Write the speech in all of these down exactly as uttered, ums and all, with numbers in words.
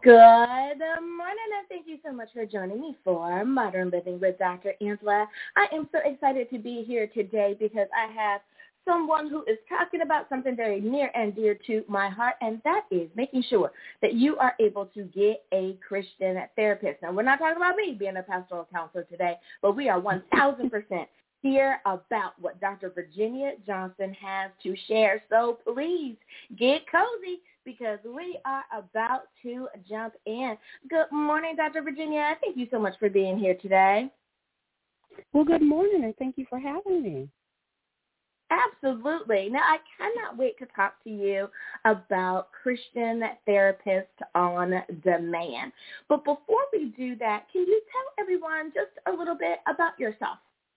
Good morning, and thank you so much for joining me for Modern Living with Doctor Angela. I am so excited to be here today because I have someone who is talking about something very near and dear to my heart, and that is making sure that you are able to get a Christian therapist. Now, we're not talking about me being a pastoral counselor today, but we are one thousand percent here about what Doctor Virginia Johnson has to share. So please get cozy, because we are about to jump in. Good morning, Doctor Virginia. Thank you so much for being here today. Well, good morning, and thank you for having me. Absolutely. Now, I cannot wait to talk to you about Christian Therapist on Demand. But before we do that, can you tell everyone just a little bit about yourself?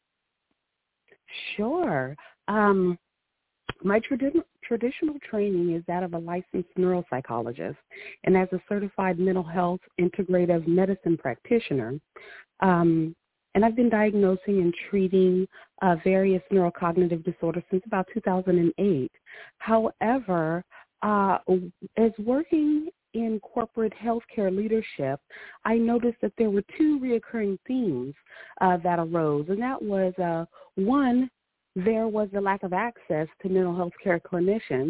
Sure. Um, my tradi- traditional training is that of a licensed neuropsychologist, and as a certified mental health integrative medicine practitioner, um, and I've been diagnosing and treating uh, various neurocognitive disorders since about two thousand eight. However, uh, as working in corporate healthcare leadership, I noticed that there were two reoccurring themes uh, that arose, and that was uh, one, there was the lack of access to mental health care clinicians,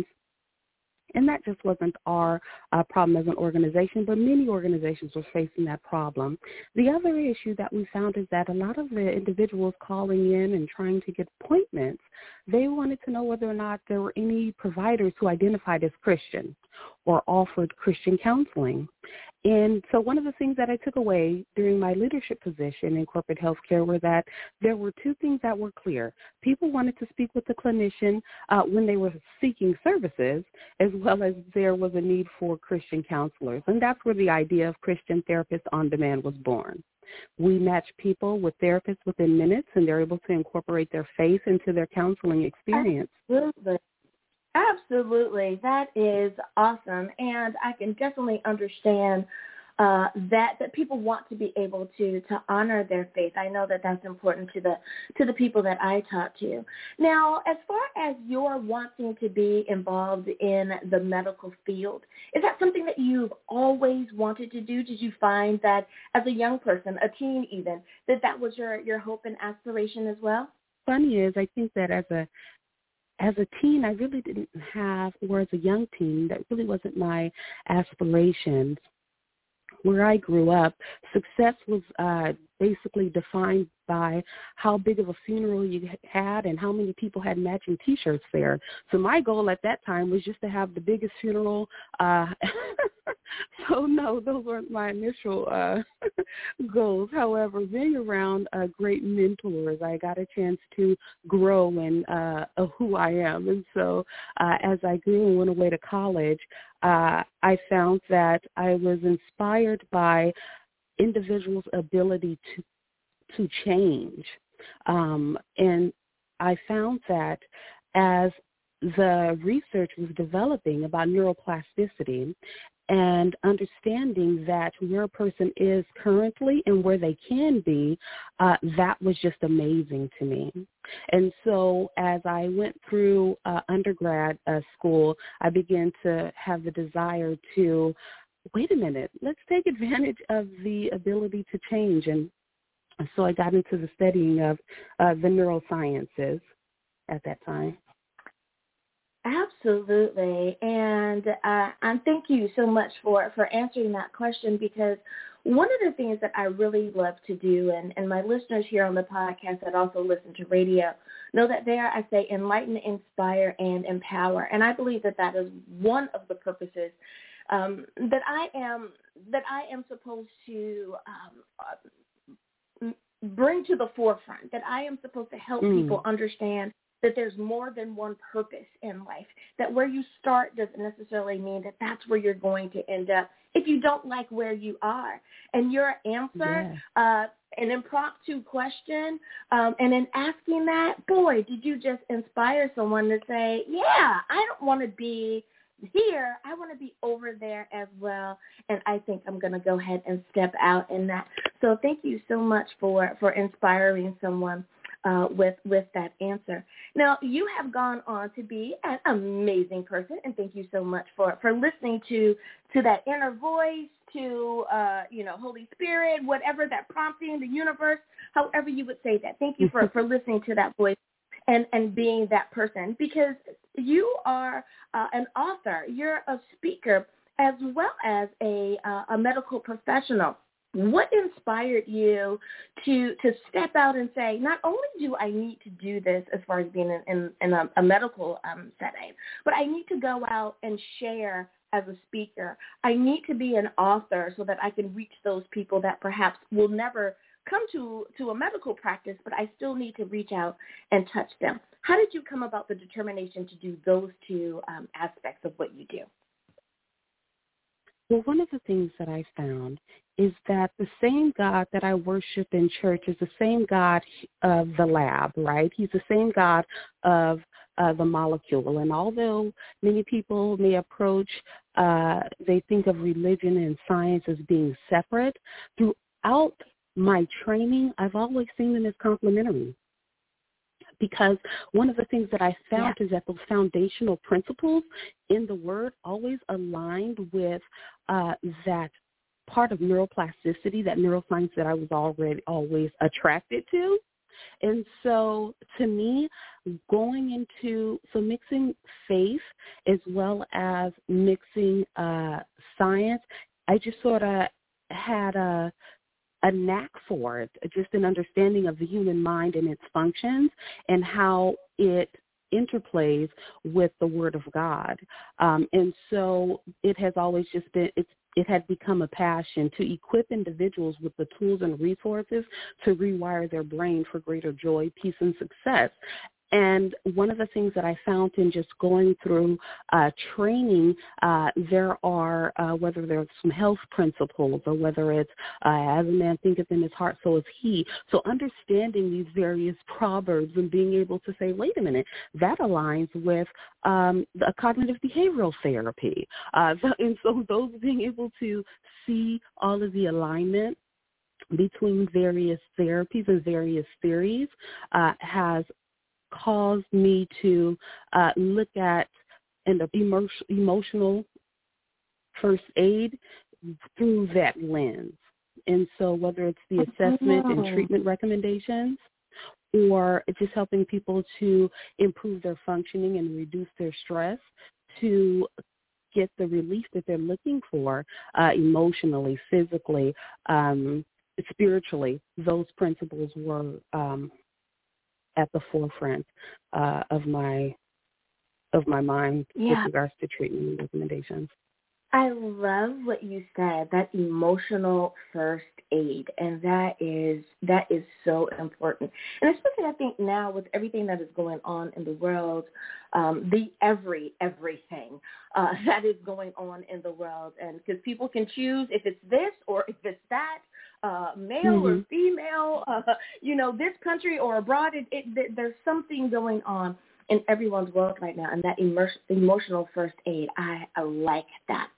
and that just wasn't our uh, problem as an organization, but many organizations were facing that problem. The other issue that we found is that a lot of the individuals calling in and trying to get appointments, they wanted to know whether or not there were any providers who identified as Christian or offered Christian counseling. And so one of the things that I took away during my leadership position in corporate healthcare were that there were two things that were clear. People wanted to speak with the clinician uh, when they were seeking services, as well as there was a need for Christian counselors. And that's where the idea of Christian Therapist on Demand was born. We match people with therapists within minutes, and they're able to incorporate their faith into their counseling experience. Absolutely. Absolutely. That is awesome. And I can definitely understand uh, that that people want to be able to to honor their faith. I know that that's important to the to the people that I talk to. Now, as far as your wanting to be involved in the medical field, is that something that you've always wanted to do? Did you find that as a young person, a teen even, that that was your, your hope and aspiration as well? Funny is, I think that as a As a teen, I really didn't have, or as a young teen, that really wasn't my aspirations. Where I grew up, success was uh, basically defined by how big of a funeral you had and how many people had matching T-shirts there. So my goal at that time was just to have the biggest funeral. Uh, so, no, those weren't my initial uh, goals. However, being around uh, great mentors, I got a chance to grow in uh, who I am. And so uh, as I grew and went away to college, uh, I found that I was inspired by individuals' ability to to change. Um, and I found that as the research was developing about neuroplasticity and understanding that where a person is currently and where they can be, uh, that was just amazing to me. And so as I went through uh, undergrad uh, school, I began to have the desire to, wait a minute, let's take advantage of the ability to change. And so I got into the studying of uh, the neurosciences at that time. Absolutely. And uh, and thank you so much for, for answering that question, because one of the things that I really love to do, and, and my listeners here on the podcast that also listen to radio, know that they are, I say, enlighten, inspire, and empower. And I believe that that is one of the purposes um, that I am that I am supposed to um, bring to the forefront, that I am supposed to help mm. people understand that there's more than one purpose in life, that where you start doesn't necessarily mean that that's where you're going to end up if you don't like where you are. And your answer, yeah. uh, an impromptu question, um, and in asking that, boy, did you just inspire someone to say, yeah, I don't want to be here, I want to be over there as well, and I think I'm going to go ahead and step out in that. So thank you so much for, for inspiring someone. uh, with with that answer. Now, you have gone on to be an amazing person, and thank you so much for, for listening to to that inner voice, to uh, you know, Holy Spirit, whatever that prompting, the universe, however you would say that. Thank you for, for listening to that voice and, and being that person, because you are uh, an author, you're a speaker, as well as a uh, a medical professional. What inspired you to to step out and say, not only do I need to do this as far as being in, in, in a, a medical um, setting, but I need to go out and share as a speaker. I need to be an author so that I can reach those people that perhaps will never come to, to a medical practice, but I still need to reach out and touch them. How did you come about the determination to do those two um, aspects of what you do? Well, one of the things that I found is that the same God that I worship in church is the same God of the lab, right? He's the same God of uh, the molecule. And although many people may approach, uh, they think of religion and science as being separate, throughout my training, I've always seen them as complementary. Because one of the things that I found yeah. is that those foundational principles in the Word always aligned with uh, that part of neuroplasticity, that neuroscience that I was already always attracted to. And so to me, going into, so mixing faith as well as mixing uh, science, I just sort of had a, a knack for it, just an understanding of the human mind and its functions and how it interplays with the Word of God. Um, and so it has always just been, it's, it had become a passion to equip individuals with the tools and resources to rewire their brain for greater joy, peace, and success. And one of the things that I found in just going through uh, training, uh, there are, uh, whether there's some health principles or whether it's uh, as a man thinketh in his heart, so is he. So understanding these various proverbs and being able to say, wait a minute, that aligns with um, a cognitive behavioral therapy. Uh, and so those being able to see all of the alignment between various therapies and various theories uh, has caused me to uh, look at an emo- emotional first aid through that lens. And so whether it's the assessment and treatment recommendations or just helping people to improve their functioning and reduce their stress to get the relief that they're looking for uh, emotionally, physically, um, spiritually, those principles were um, at the forefront uh, of my of my mind yeah. with regards to treatment and recommendations. I love what you said, that emotional first aid, and that is that is so important. And especially I think now with everything that is going on in the world, um, the every everything uh, that is going on in the world, and because people can choose if it's this or if it's that. Uh, male mm-hmm. or female, uh, you know, this country or abroad, it, it, there's something going on in everyone's world right now, and that immer- emotional first aid, I, I like that.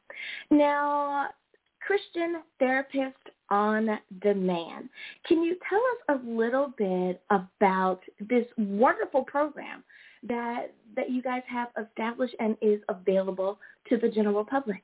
Now, Christian Therapist on Demand, can you tell us a little bit about this wonderful program that that you guys have established and is available to the general public?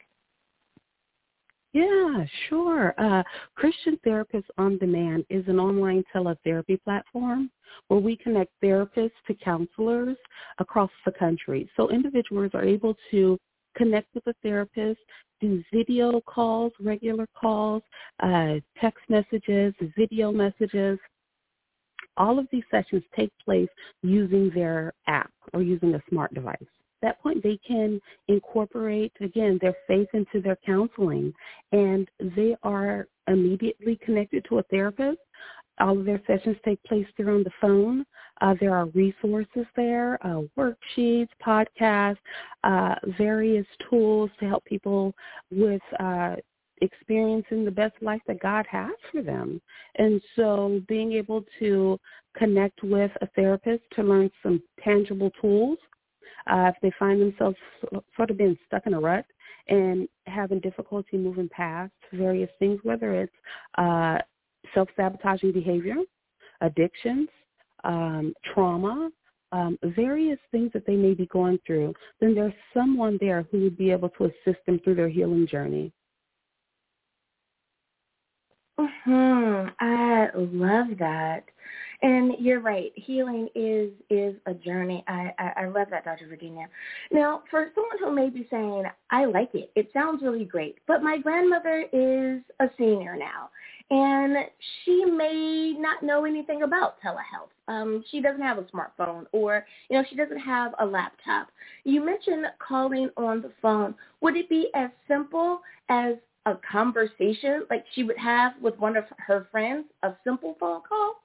Yeah, sure. Uh, Christian Therapist on Demand is an online teletherapy platform where we connect therapists to counselors across the country. So individuals are able to connect with a therapist, do video calls, regular calls, uh, text messages, video messages. All of these sessions take place using their app or using a smart device. At that point, they can incorporate, again, their faith into their counseling, and they are immediately connected to a therapist. All of their sessions take place there on the phone. Uh, there are resources there, uh, worksheets, podcasts, uh, various tools to help people with uh, experiencing the best life that God has for them. And so being able to connect with a therapist to learn some tangible tools, uh, if they find themselves sort of being stuck in a rut and having difficulty moving past various things, whether it's uh, self-sabotaging behavior, addictions, um, trauma, um, various things that they may be going through, then there's someone there who would be able to assist them through their healing journey. Hmm. I love that. And you're right. Healing is is a journey. I, I, I love that, Doctor Virginia. Now, for someone who may be saying, I like it. It sounds really great. But my grandmother is a senior now, and she may not know anything about telehealth. Um, she doesn't have a smartphone, or, you know, she doesn't have a laptop. You mentioned calling on the phone. Would it be as simple as a conversation like she would have with one of her friends, a simple phone call?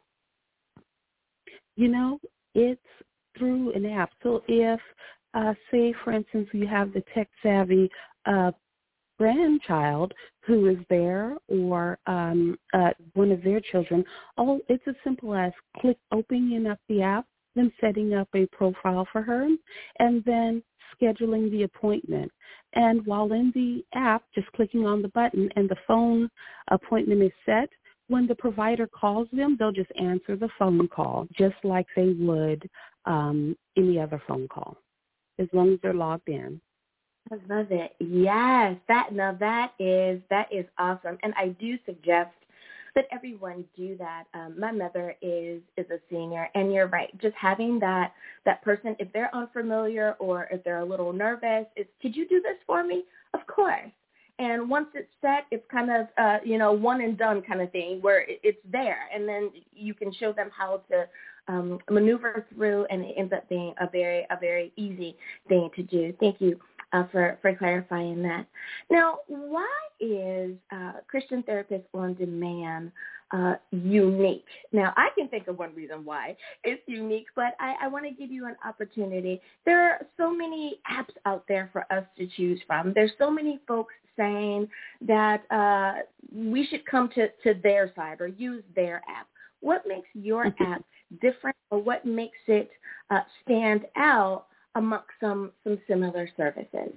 You know, it's through an app. So if, uh, say, for instance, you have the tech-savvy uh, grandchild who is there, or um, uh, one of their children, all it's as simple as click opening up the app, then setting up a profile for her, and then scheduling the appointment. And while in the app, just clicking on the button and the phone appointment is set, when the provider calls them, they'll just answer the phone call, just like they would um, any other phone call, as long as they're logged in. I love it. Yes, that now that is that is awesome, and I do suggest that everyone do that. Um, my mother is is a senior, and you're right. Just having that that person, if they're unfamiliar or if they're a little nervous, is could you do this for me? Of course. And once it's set, it's kind of, uh, you know, one and done kind of thing where it's there. And then you can show them how to um, maneuver through, and it ends up being a very, a very easy thing to do. Thank you uh, for, for clarifying that. Now, why is uh, Christian Therapist on Demand uh, unique? Now, I can think of one reason why it's unique, but I, I want to give you an opportunity. There are so many apps out there for us to choose from. There's so many folks saying that uh, we should come to, to their side or use their app. What makes your app different, or what makes it uh, stand out amongst some, some similar services?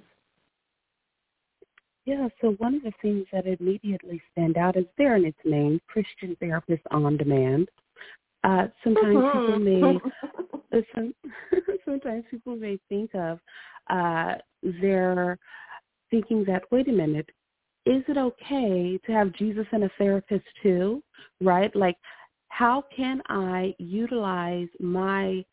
Yeah, so one of the things that immediately stand out is there in its name, Christian Therapist on Demand. Uh, sometimes mm-hmm. people may some, sometimes people may think of uh, their thinking that, wait a minute, is it okay to have Jesus and a therapist too, right? Like, how can I utilize my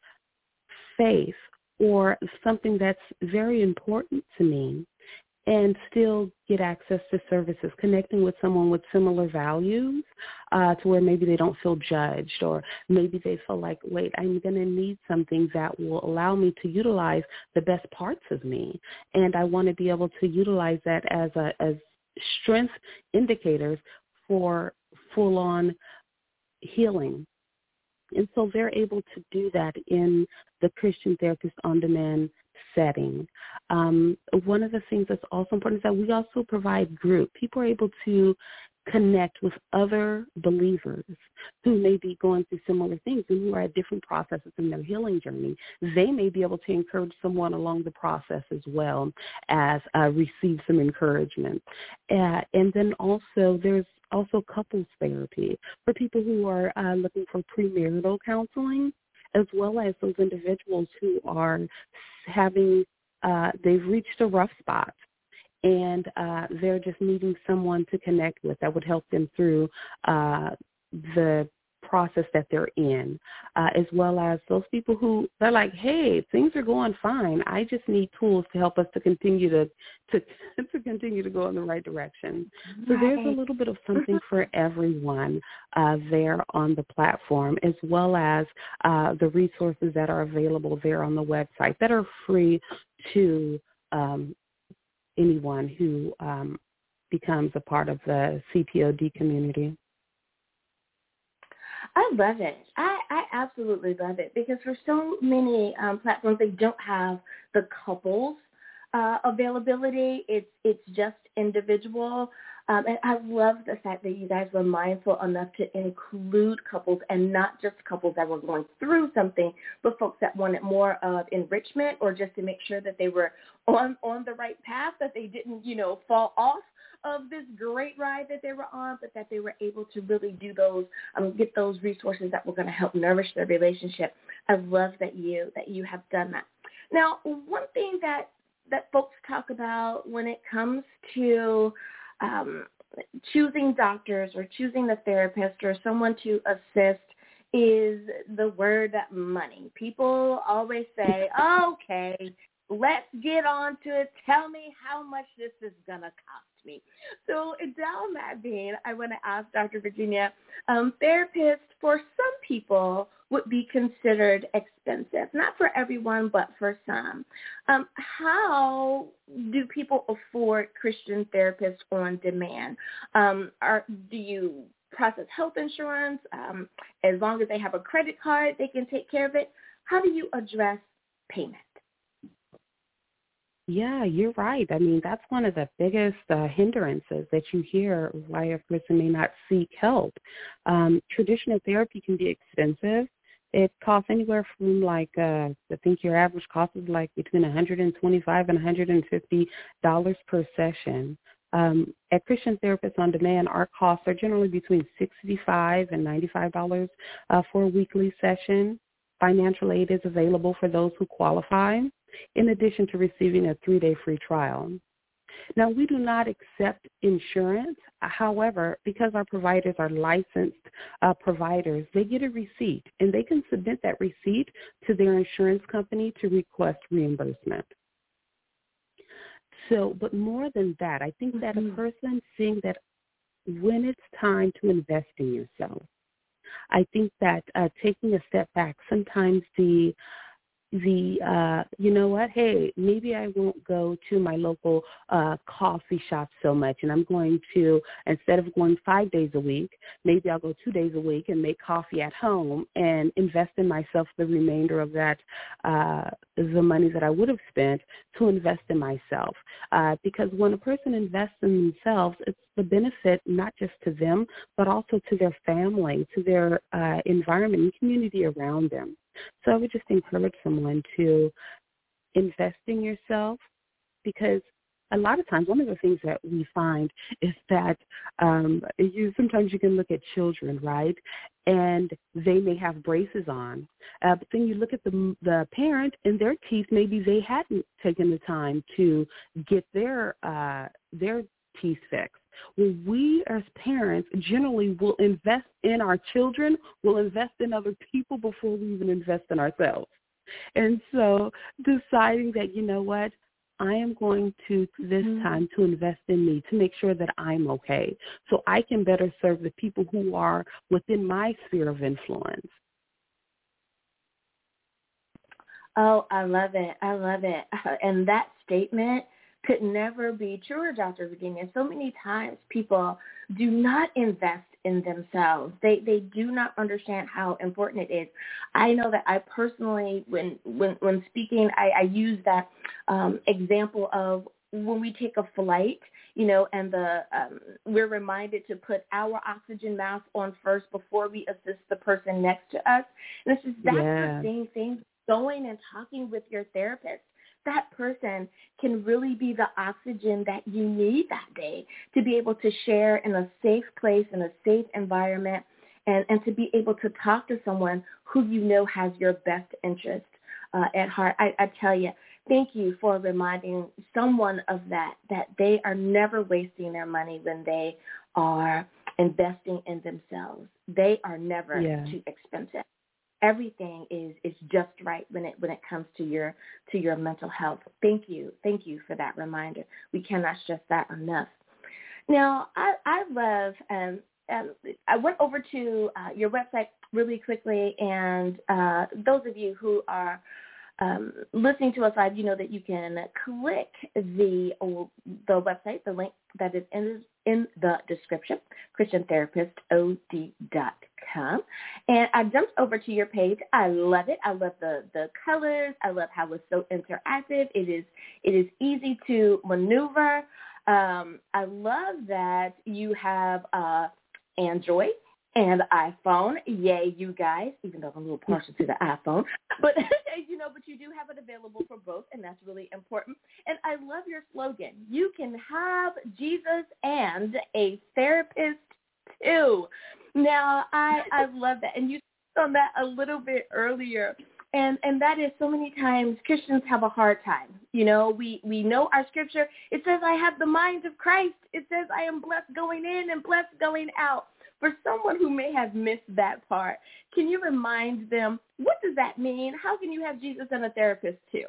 faith or something that's very important to me and still get access to services, connecting with someone with similar values uh, to where maybe they don't feel judged, or maybe they feel like, wait, I'm going to need something that will allow me to utilize the best parts of me. And I want to be able to utilize that as a, as strength indicators for full-on healing. And so they're able to do that in the Christian Therapist on Demand setting. Um, one of the things that's also important is that we also provide group. People are able to connect with other believers who may be going through similar things and who are at different processes in their healing journey. They may be able to encourage someone along the process as well as uh, receive some encouragement. Uh, and then also there's also couples therapy for people who are uh, looking for premarital counseling, as well as those individuals who are having, uh, they've reached a rough spot and uh, they're just needing someone to connect with that would help them through uh, the process that they're in, uh, as well as those people who they're like, hey, things are going fine. I just need tools to help us to continue to to, to continue to go in the right direction. So right. There's a little bit of something for everyone uh, there on the platform, as well as uh, the resources that are available there on the website that are free to um, anyone who um, becomes a part of the C T O D community. I love it. I, I absolutely love it, because for so many um, platforms, they don't have the couples uh, availability. It's it's just individual. Um, and I love the fact that you guys were mindful enough to include couples, and not just couples that were going through something, but folks that wanted more of enrichment, or just to make sure that they were on, on the right path, that they didn't, you know, fall off of this great ride that they were on, but that they were able to really do those, um, get those resources that were going to help nourish their relationship. I love that you that you have done that. Now, one thing that that folks talk about when it comes to um, choosing doctors or choosing the therapist or someone to assist is the word money. People always say, okay, let's get on to it. Tell me how much this is going to cost me. So down that vein, I want to ask Doctor Virginia, um, therapists for some people would be considered expensive, not for everyone, but for some. Um, how do people afford Christian therapists on demand? Um, are, do you process health insurance? Um, as long as they have a credit card, they can take care of it. How do you address payment? Yeah, you're right. I mean, that's one of the biggest uh, hindrances that you hear why a person may not seek help. Um, traditional therapy can be expensive. It costs anywhere from like, uh, I think your average cost is like between one hundred twenty-five dollars and one hundred fifty dollars per session. Um, at Christian Therapists on Demand, our costs are generally between sixty-five dollars and ninety-five dollars uh, for a weekly session. Financial aid is available for those who qualify, in addition to receiving a three-day free trial. Now, we do not accept insurance. However, because our providers are licensed uh, providers, they get a receipt, and they can submit that receipt to their insurance company to request reimbursement. So, but more than that, I think that a person seeing that when it's time to invest in yourself, I think that uh, taking a step back, sometimes the the, uh, you know what, hey, maybe I won't go to my local uh, coffee shop so much, and I'm going to, instead of going five days a week, maybe I'll go two days a week and make coffee at home and invest in myself the remainder of that, uh, the money that I would have spent to invest in myself. Uh, because when a person invests in themselves, it's the benefit not just to them, but also to their family, to their uh, environment and community around them. So I would just encourage someone to invest in yourself, because a lot of times one of the things that we find is that um, you sometimes you can look at children, right, and they may have braces on, uh, but then you look at the the parent and their teeth, maybe they hadn't taken the time to get their uh, their teeth fixed. Well, we as parents generally will invest in our children, will invest in other people before we even invest in ourselves. And so deciding that, you know what, I am going to this mm-hmm. time to invest in me, to make sure that I'm okay, so I can better serve the people who are within my sphere of influence. Oh, I love it. I love it. And that statement could never be truer, Doctor Virginia. So many times people do not invest in themselves. They they do not understand how important it is. I know that I personally, when when, when speaking, I, I use that um, example of when we take a flight, you know, and the um, we're reminded to put our oxygen mask on first before we assist the person next to us. And it's just, that's yeah. the same thing, going and talking with your therapist. That person can really be the oxygen that you need that day to be able to share in a safe place, in a safe environment, and, and to be able to talk to someone who you know has your best interest uh, at heart. I, I tell you, thank you for reminding someone of that, that they are never wasting their money when they are investing in themselves. They are never yeah. too expensive. Everything is, is just right when it when it comes to your to your mental health. Thank you. Thank you for that reminder. We cannot stress that enough. Now, I, I love, um, um, I went over to uh, your website really quickly, and uh, those of you who are um, listening to us live, you know that you can click the the website, the link that is in, in the description, christian therapist o d dot com. And I jumped over to your page. I love it. I love the, the colors. I love how it's so interactive. It is it is easy to maneuver. Um, I love that you have uh, Android and iPhone. Yay, you guys, even though I'm a little partial to the iPhone. But you know, but you do have it available for both, and that's really important. And I love your slogan. You can have Jesus and a therapist too. Now, I, I love that. And you touched on that a little bit earlier. And and that is so many times Christians have a hard time. You know, we, we know our scripture. It says, I have the mind of Christ. It says, I am blessed going in and blessed going out. For someone who may have missed that part, can you remind them, what does that mean? How can you have Jesus and a therapist too?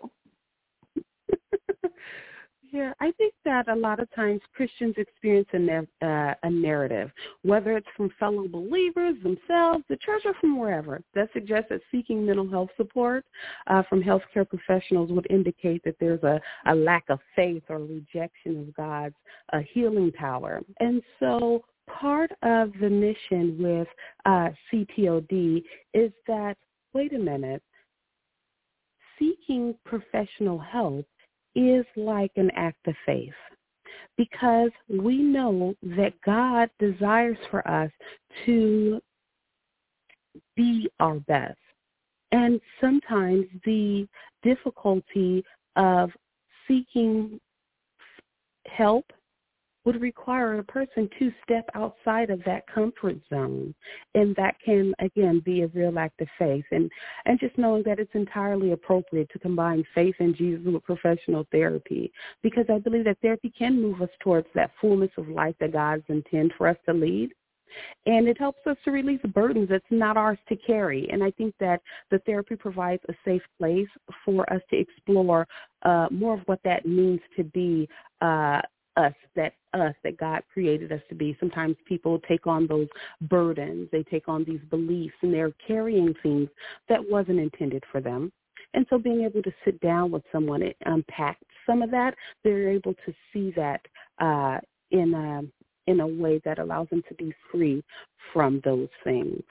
Yeah, I think that a lot of times Christians experience a, na- uh, a narrative, whether it's from fellow believers themselves, the church, or from wherever, that suggests that seeking mental health support uh, from healthcare professionals would indicate that there's a, a lack of faith or rejection of God's uh, healing power. And so part of the mission with uh, C T O D is that, wait a minute, seeking professional help is like an act of faith, because we know that God desires for us to be our best. And sometimes the difficulty of seeking help would require a person to step outside of that comfort zone. And that can, again, be a real act of faith. And, and just knowing that it's entirely appropriate to combine faith in Jesus with professional therapy, because I believe that therapy can move us towards that fullness of life that God's intended for us to lead. And it helps us to release burdens that's not ours to carry. And I think that the therapy provides a safe place for us to explore uh, more of what that means to be uh us, that us, that God created us to be. Sometimes people take on those burdens, they take on these beliefs, and they're carrying things that wasn't intended for them. And so being able to sit down with someone and unpack some of that, they're able to see that uh, in a, in a way that allows them to be free from those things.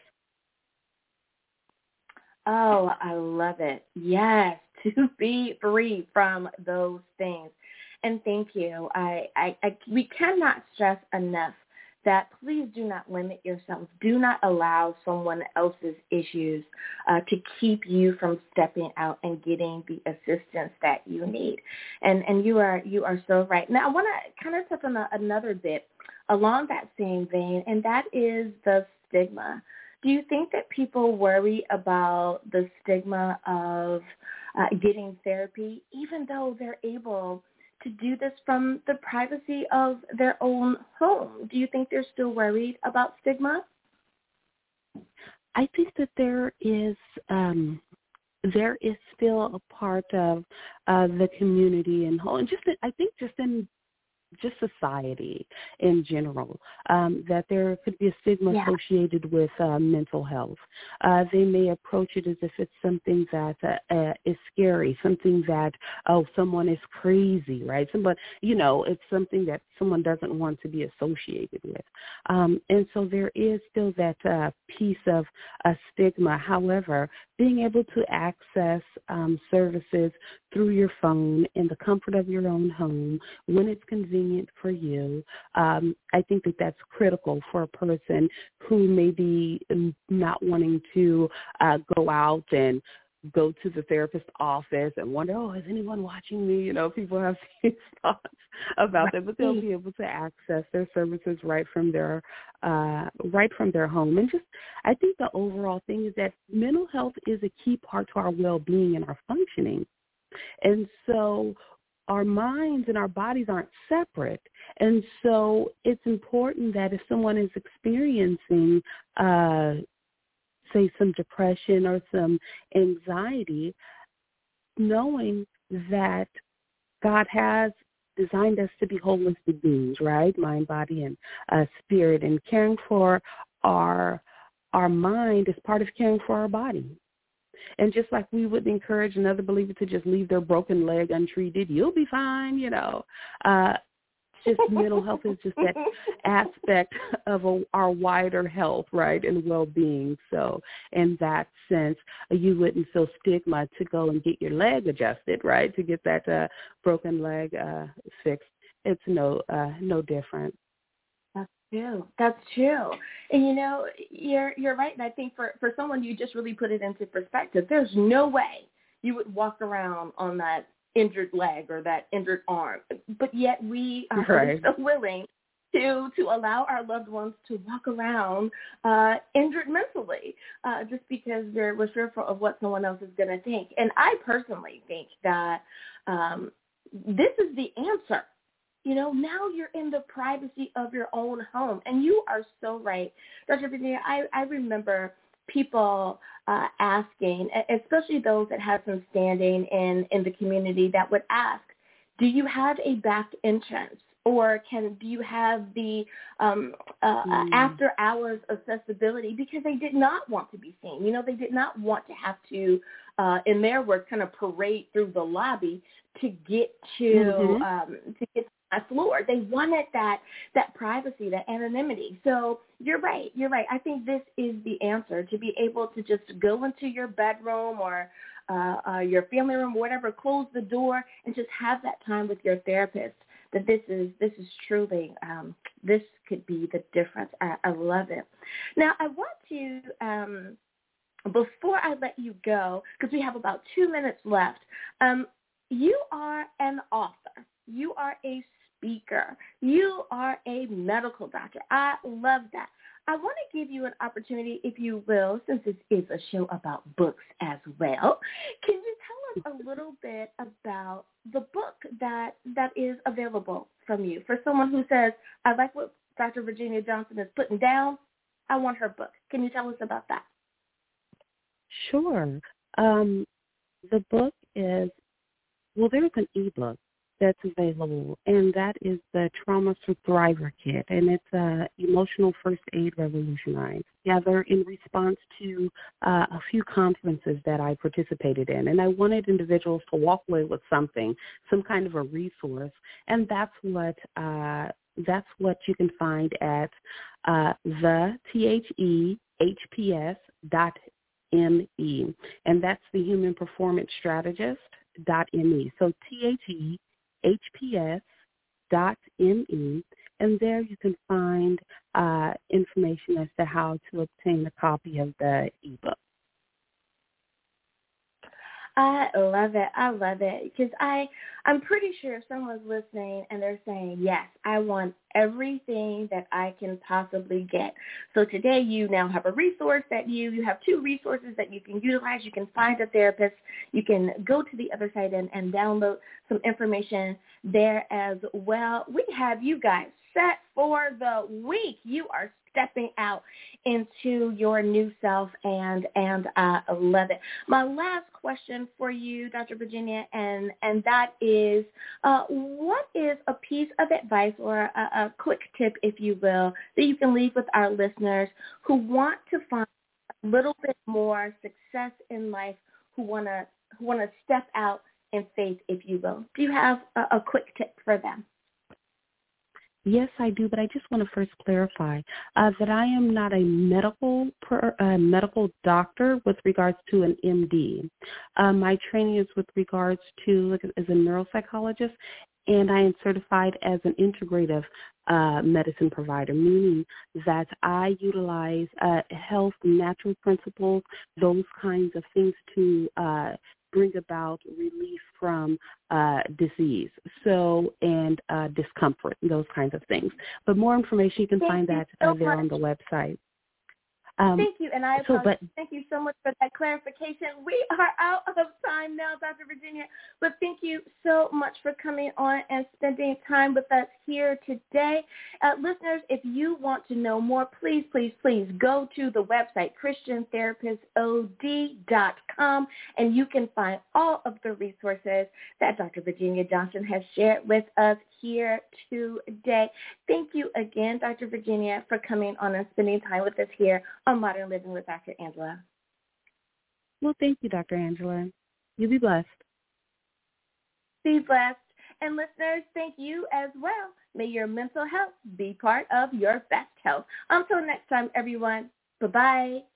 Oh, I love it. Yes, to be free from those things. And thank you. I, I, I, we cannot stress enough that please do not limit yourself. Do not allow someone else's issues uh, to keep you from stepping out and getting the assistance that you need. And and you are you are so right. Now, I want to kind of touch on a, another bit along that same vein, and that is the stigma. Do you think that people worry about the stigma of uh, getting therapy, even though they're able to do this from the privacy of their own home? Do you think they're still worried about stigma? I think that there is um, there is still a part of uh, the community and whole, and just I think just in just society in general, um, that there could be a stigma yeah. associated with uh, mental health. Uh, they may approach it as if it's something that uh, uh, is scary, something that, oh, someone is crazy, right? Somebody, you know, it's something that someone doesn't want to be associated with. Um, and so there is still that uh, piece of a stigma. However, being able to access um, services through your phone in the comfort of your own home when it's convenient for you, um, I think that that's critical for a person who may be not wanting to uh, go out and go to the therapist's office and wonder, oh, is anyone watching me? You know, people have these thoughts about that, but they'll be able to access their services right from their uh, right from their home. And just, I think the overall thing is that mental health is a key part to our well-being and our functioning. And so our minds and our bodies aren't separate. And so it's important that if someone is experiencing uh say some depression or some anxiety, knowing that God has designed us to be holistic beings, right? Mind, body, and uh, spirit, and caring for our our mind is part of caring for our body. And just like we would encourage another believer to just leave their broken leg untreated, you'll be fine, you know. Uh, just mental health is just that aspect of a, our wider health, right, and well-being. So in that sense, you wouldn't feel stigma to go and get your leg adjusted, right, to get that uh, broken leg uh, fixed. It's no uh, no different. That's true. That's true. And, you know, you're you're right. And I think for, for someone, you just really put it into perspective. There's no way you would walk around on that injured leg or that injured arm. But yet we are right. so willing to to allow our loved ones to walk around uh, injured mentally, uh, just because we're, we're fearful of what someone else is going to think. And I personally think that um, this is the answer. You know, now you're in the privacy of your own home. And you are so right. Doctor Virginia, I, I remember people uh, asking, especially those that have some standing in, in the community, that would ask, do you have a back entrance? Or can do you have the um, uh, mm. after hours accessibility? Because they did not want to be seen. You know, they did not want to have to, uh, in their words, kind of parade through the lobby to get to mm-hmm. um, to get to my floor. They wanted that that privacy, that anonymity. So you're right. You're right. I think this is the answer, to be able to just go into your bedroom or uh, uh, your family room, or whatever, close the door, and just have that time with your therapist. That this is this is truly um, this could be the difference. I, I love it. Now I want to um, before I let you go, because we have about two minutes left. Um, you are an author. You are a speaker. You are a medical doctor. I love that. I want to give you an opportunity, if you will, since this is a show about books as well. Can you tell us a little bit about the book that that is available from you for someone who says, I like what Doctor Virginia Johnson is putting down, I want her book. Can you tell us about that? Sure. Um, the book is, well, there's an ebook that's available, and that is the Trauma Thriver Kit, and it's uh, Emotional First Aid Revolutionized, together in response to uh, a few conferences that I participated in. And I wanted individuals to walk away with something, some kind of a resource, and that's what uh, that's what you can find at uh, the T H E H P S dot M E, and that's the Human Performance Strategist dot M E. So T H E H P S dot M E, and there you can find uh, information as to how to obtain a copy of the ebook. I love it. I love it because I, I'm pretty sure if someone's listening and they're saying, yes, I want everything that I can possibly get. So today you now have a resource that you, you have two resources that you can utilize. You can find a therapist. You can go to the other site and, and download some information there as well. We have you guys set for the week. You are stepping out into your new self, and and I love it. My last question for you, Doctor Virginia, and, and that is, uh, what is a piece of advice or a, a quick tip, if you will, that you can leave with our listeners who want to find a little bit more success in life, who want to who want to step out in faith, if you will? Do you have a, a quick tip for them? Yes, I do, but I just want to first clarify uh, that I am not a medical per, uh, medical doctor with regards to an M D. Uh, my training is with regards to as a neuropsychologist, and I am certified as an integrative uh, medicine provider, meaning that I utilize uh, health, natural principles, those kinds of things to uh, bring about relief from uh, disease, so and uh, discomfort, those kinds of things. But more information, you can Thank find you that so uh, there much. on the website. Um, Thank you, and I so, apologize. but, Thank you so much for that clarification. We are out of time now, Doctor Virginia, but thank you so much for coming on and spending time with us here today. Uh, listeners, if you want to know more, please, please, please go to the website, Christian Therapist O D dot com, and you can find all of the resources that Doctor Virginia Johnson has shared with us here today. Thank you again, Doctor Virginia, for coming on and spending time with us here on Modern Living with Doctor Angela. Well, thank you, Doctor Angela. You be blessed. Be blessed. And listeners, thank you as well. May your mental health be part of your best health. Until next time, everyone. Bye-bye.